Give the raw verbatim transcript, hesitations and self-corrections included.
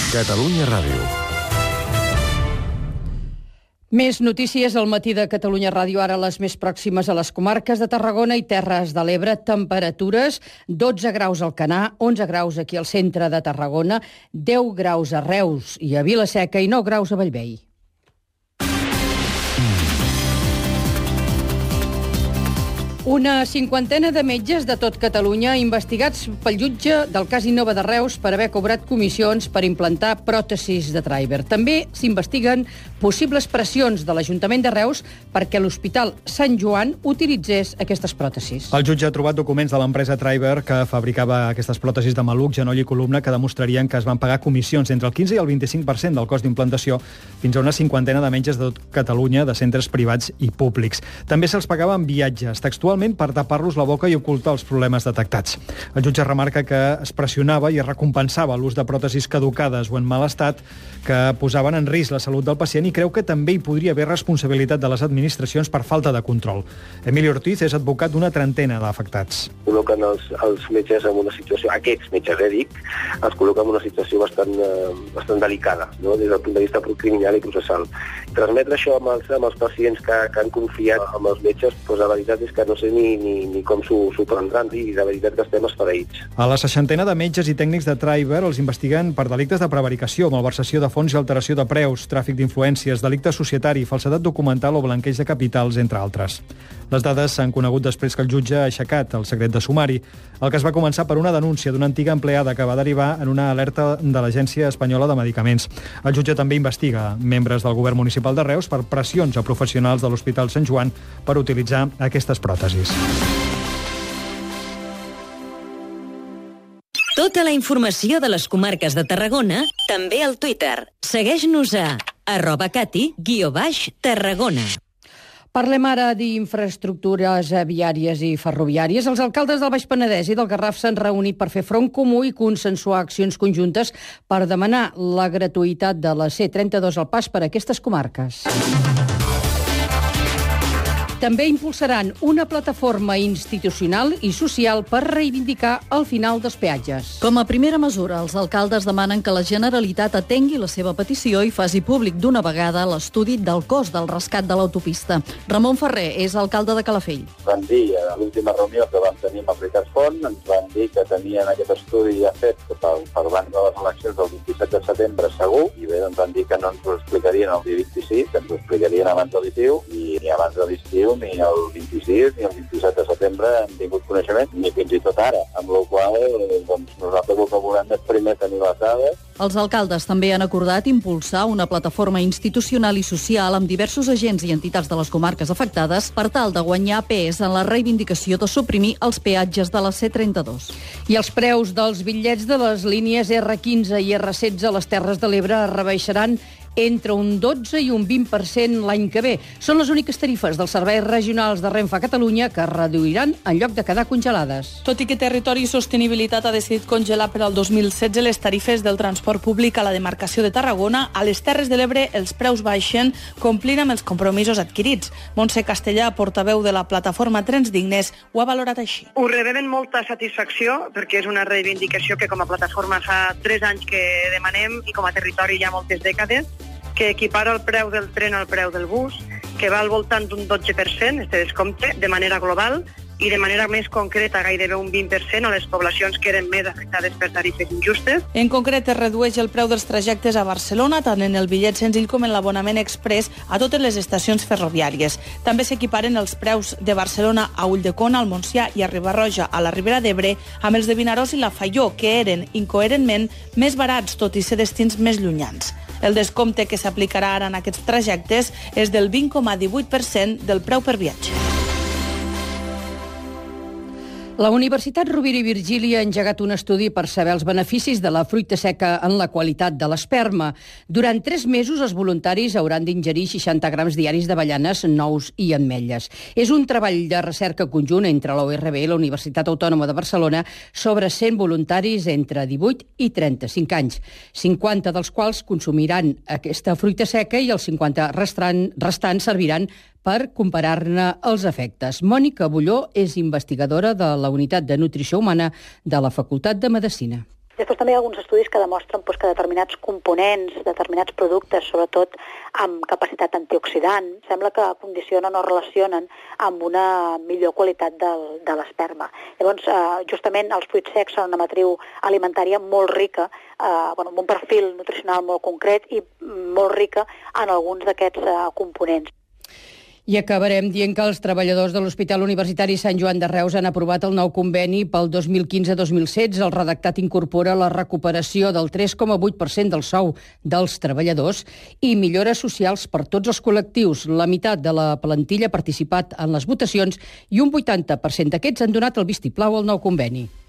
Catalunya Ràdio. Més notícies al matí de Catalunya Ràdio, ara les més pròximes a les comarques de Tarragona i Terres de l'Ebre. Temperatures, dotze graus al Canà, onze graus aquí al centre de Tarragona, deu graus a Reus i a Vila-seca i nou graus a Bellvei. Una cinquantena de metges de tot Catalunya investigats pel jutge del cas Innova de Reus per haver cobrat comissions per implantar pròtesis de Treiber. També s'investiguen possibles pressions de l'Ajuntament de Reus perquè l'Hospital Sant Joan utilitzés aquestes pròtesis. El jutge ha trobat documents de l'empresa Treiber que fabricava aquestes pròtesis de maluc, genoll i columna que demostrarien que es van pagar comissions entre el quinze i el vint-i-cinc per cent del cost d'implantació fins a una cinquantena de metges de tot Catalunya, de centres privats i públics. També se'ls pagava en viatges, textualment per tapar-los la boca i ocultar els problemes detectats. El jutge remarca que es pressionava i es recompensava l'ús de pròtesis caducades o en mal estat que posaven en risc la salut del pacient i creu que també hi podria haver responsabilitat de les administracions per falta de control. Emili Ortiz és advocat d'una trentena d'afectats. Col·loquen els, els metges en una situació, aquests metges, eh, dic, els col·loquen en una situació bastant, eh, bastant delicada, no? Des del punt de vista criminal i processal. Transmetre això amb els, amb els pacients que, que han confiat en els metges, doncs la veritat és que no sé ni, ni, ni com s'ho prendran, i de veritat que estem esfereïts. A la seixantena de metges i tècnics de Treiber els investiguen per delictes de prevaricació, malversació de fons i alteració de preus, tràfic d'influències, delicte societari, falsedat documental o blanqueig de capitals, entre altres. Les dades s'han conegut després que el jutge ha aixecat el secret de sumari, el que es va començar per una denúncia d'una antiga empleada que va derivar en una alerta de l'Agència Espanyola de Medicaments. El jutge també investiga membres del govern municipal de Reus per pressions a professionals de l'Hospital Sant Joan per utilitzar aquestes pròtesis. Tota la informació de les comarques de Tarragona, també al Twitter. Segueix-nos a arroba cati guió baix Tarragona. Parlem ara d'infraestructures viàries i ferroviàries. Els alcaldes del Baix Penedès i del Garraf s'han reunit per fer front comú i consensuar accions conjuntes per demanar la gratuïtat de la C trenta-dos al pas per a aquestes comarques. També impulsaran una plataforma institucional i social per reivindicar el final dels peatges. Com a primera mesura, els alcaldes demanen que la Generalitat atengui la seva petició i faci públic d'una vegada l'estudi del cost del rescat de l'autopista. Ramon Ferrer és alcalde de Calafell. Van dir a l'última reunió que vam tenir amb Veritats Font, ens van dir que tenien aquest estudi ja fet per, per abans de les eleccions del vint-i-set de setembre segur, i bé, doncs van dir que no ens ho explicarien el dia vint-i-sis, que ens ho explicarien abans de l'estiu, i ni abans de l'estiu ni el vint-i-sis ni el vint-i-set de setembre hem tingut coneixement, ni fins i tot ara, amb la qual doncs, nosaltres el que volem és primer tenir les dades. Els alcaldes també han acordat impulsar una plataforma institucional i social amb diversos agents i entitats de les comarques afectades per tal de guanyar pes en la reivindicació de suprimir els peatges de la C trenta-dos. I els preus dels bitllets de les línies erre quinze i erre setze a les Terres de l'Ebre es rebaixaran entre un dotze i un vint per cent l'any que ve. Són les úniques tarifes dels serveis regionals de Renfe a Catalunya que es reduiran en lloc de quedar congelades. Tot i que Territori i Sostenibilitat ha decidit congelar per al dos mil setze les tarifes del transport públic a la demarcació de Tarragona, a les Terres de l'Ebre els preus baixen complint amb els compromisos adquirits. Montse Castellà, portaveu de la plataforma Trens Dignes, ho ha valorat així. Ho rebem amb molta satisfacció perquè és una reivindicació que com a plataforma fa tres anys que demanem i com a territori ja moltes dècades, que equipara el preu del tren al preu del bus, que va al voltant d'un dotze per cent, este descompte, de manera global, i de manera més concreta gairebé un vint per cent a les poblacions que eren més afectades per tarifes injustes. En concret, es redueix el preu dels trajectes a Barcelona, tant en el bitllet senzill com en l'abonament express a totes les estacions ferroviàries. També s'equiparen els preus de Barcelona a Ulldecona, al Montsià i a Riba-roja, a la Ribera d'Ebre, amb els de Vinaròs i la Faió, que eren, incoherentment, més barats, tot i ser destins més llunyans. El descompte que s'aplicarà ara en aquests trajectes és del vint coma divuit per cent del preu per viatge. La Universitat Rovira i Virgili ha engegat un estudi per saber els beneficis de la fruita seca en la qualitat de l'esperma. Durant tres mesos, els voluntaris hauran d'ingerir seixanta grams diaris d'avellanes, nous i ametlles. És un treball de recerca conjunt entre la U R B i la Universitat Autònoma de Barcelona sobre cent voluntaris entre divuit i trenta-cinc anys, cinquanta dels quals consumiran aquesta fruita seca i els cinquanta restant, restants serviran per comparar-ne els efectes. Mònica Bulló és investigadora de la Unitat de Nutrició Humana de la Facultat de Medicina. Després també hi ha alguns estudis que demostren doncs, que determinats components, determinats productes, sobretot amb capacitat antioxidant, sembla que condicionen o relacionen amb una millor qualitat del, de l'esperma. Llavors, eh, justament els fruits secs són una matriu alimentària molt rica, eh, bueno, amb un perfil nutricional molt concret i molt rica en alguns d'aquests eh, components. I acabarem dient que els treballadors de l'Hospital Universitari Sant Joan de Reus han aprovat el nou conveni pel dos mil quinze dos mil setze. El redactat incorpora la recuperació del tres coma vuit per cent del sou dels treballadors i millores socials per tots els col·lectius. La meitat de la plantilla ha participat en les votacions i un vuitanta per cent d'aquests han donat el vistiplau al nou conveni.